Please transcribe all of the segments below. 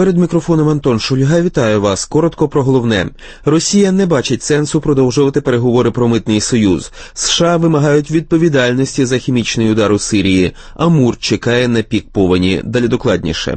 Перед мікрофоном Антон Шульга. Вітаю вас. Коротко про головне. Росія не бачить сенсу продовжувати переговори про митний союз. США вимагають відповідальності за хімічний удар у Сирії. Амур чекає на пік повені. Далі докладніше.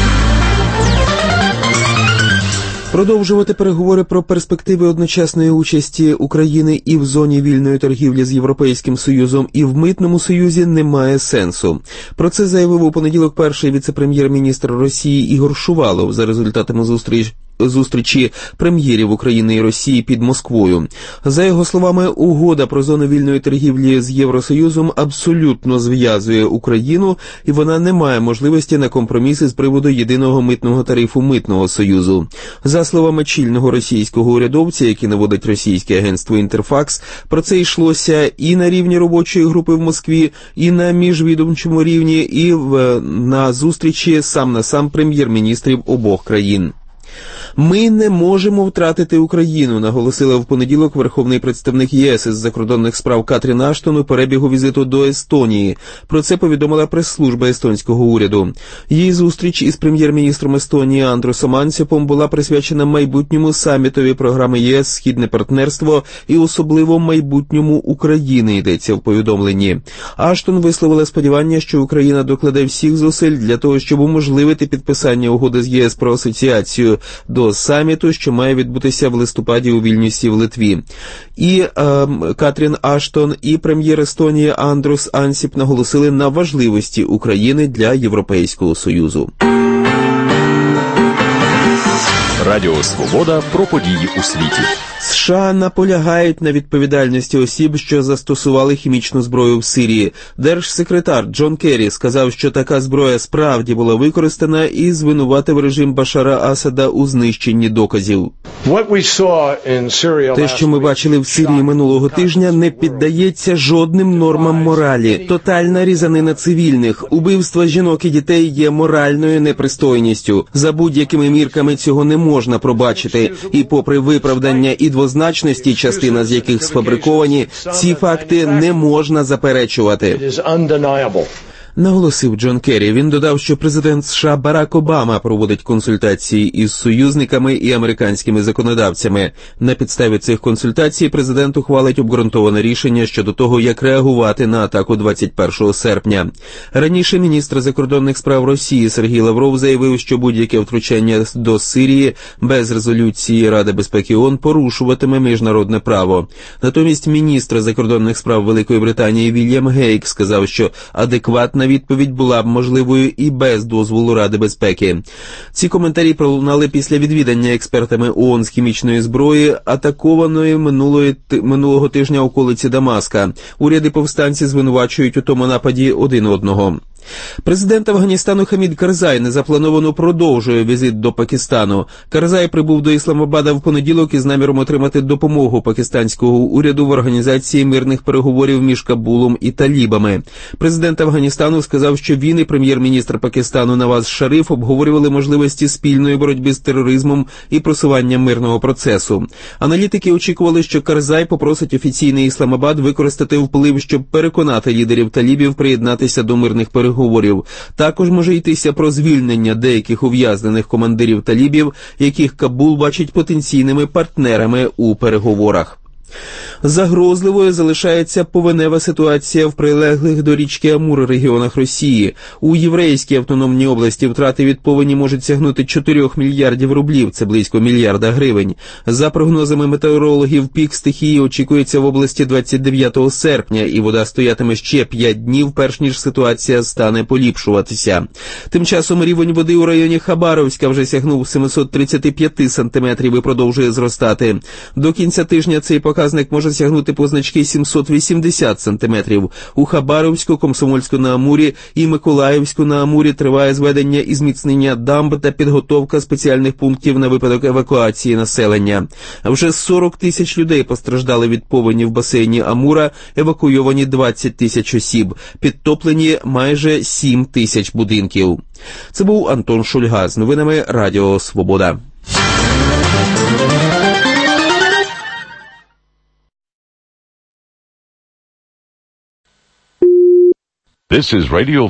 Продовжувати переговори про перспективи одночасної участі України і в зоні вільної торгівлі з Європейським Союзом, і в Митному Союзі немає сенсу. Про це заявив у понеділок перший віце-прем'єр-міністр Росії Ігор Шувалов за результатами зустрічі прем'єрів України і Росії під Москвою. За його словами, угода про зону вільної торгівлі з Євросоюзом абсолютно зв'язує Україну, і вона не має можливості на компроміси з приводу єдиного митного тарифу Митного Союзу. За словами чільного російського урядовця, який наводить російське агентство «Інтерфакс», про це йшлося і на рівні робочої групи в Москві, і на міжвідомчому рівні, і на зустрічі сам на сам прем'єр-міністрів обох країн. «Ми не можемо втратити Україну», наголосила в понеділок верховний представник ЄС із закордонних справ Катрін Аштон у перебігу візиту до Естонії. Про це повідомила прес-служба естонського уряду. Її зустріч із прем'єр-міністром Естонії Андрусом Ансіпом була присвячена майбутньому самітові програми ЄС «Східне партнерство» і особливо майбутньому України, йдеться в повідомленні. Аштон висловила сподівання, що Україна докладе всіх зусиль для того, щоб уможливити підписання угоди з ЄС про асоціацію до саміту, що має відбутися в листопаді у Вільнюсі в Литві. І Катрін Аштон, і прем'єр Естонії Андрус Ансіп наголосили на важливості України для Європейського Союзу. Радіо Свобода про події у світі. США наполягають на відповідальності осіб, що застосували хімічну зброю в Сирії. Держсекретар Джон Керрі сказав, що така зброя справді була використана, і звинуватив режим Башара Асада у знищенні доказів. Те, що ми бачили в Сирії минулого тижня, не піддається жодним нормам моралі. Тотальна різанина цивільних, убивства жінок і дітей є моральною непристойністю. За будь-якими мірками цього не можна пробачити. І попри виправдання і двозначності, частина з яких сфабриковані, ці факти не можна заперечувати. Наголосив Джон Керрі. Він додав, що президент США Барак Обама проводить консультації із союзниками і американськими законодавцями. На підставі цих консультацій президент ухвалить обґрунтоване рішення щодо того, як реагувати на атаку 21 серпня. Раніше міністр закордонних справ Росії Сергій Лавров заявив, що будь-яке втручання до Сирії без резолюції Ради безпеки ООН порушуватиме міжнародне право. Натомість міністр закордонних справ Великої Британії Вільям Гейк сказав, що адекватна відповідь була б можливою і без дозволу Ради безпеки. Ці коментарі пролунали після відвідання експертами ООН з хімічної зброї, атакованої минулого тижня околиці Дамаска. Уряди повстанці звинувачують у тому нападі один одного. Президент Афганістану Хамід Карзай незаплановано продовжує візит до Пакистану. Карзай прибув до Ісламабада в понеділок із наміром отримати допомогу пакистанського уряду в організації мирних переговорів між Кабулом і талібами. Президент Афганістану сказав, що він і прем'єр-міністр Пакистану Наваз Шариф обговорювали можливості спільної боротьби з тероризмом і просування мирного процесу. Аналітики очікували, що Карзай попросить офіційний Ісламабад використати вплив, щоб переконати лідерів талібів приєднатися до мирних переговорів. Також може йтися про звільнення деяких ув'язнених командирів талібів, яких Кабул бачить потенційними партнерами у переговорах. Загрозливою залишається повенева ситуація в прилеглих до річки Амур регіонах Росії. У Єврейській автономній області втрати від повені можуть сягнути 4 мільярдів рублів, це близько мільярда гривень. За прогнозами метеорологів, пік стихії очікується в області 29 серпня, і вода стоятиме ще 5 днів, перш ніж ситуація стане поліпшуватися. Тим часом рівень води у районі Хабаровська вже сягнув 735 сантиметрів і продовжує зростати. До кінця тижня цей показник може сягнути позначки 780 сантиметрів. У Хабаровську, Комсомольську-на-Амурі і Миколаївську-на-Амурі триває зведення і зміцнення дамб та підготовка спеціальних пунктів на випадок евакуації населення. Вже 40 тисяч людей постраждали від повені в басейні Амура, евакуйовані 20 тисяч осіб, підтоплені майже 7 тисяч будинків. Це був Антон Шульга з новинами Радіо Свобода. This is Radio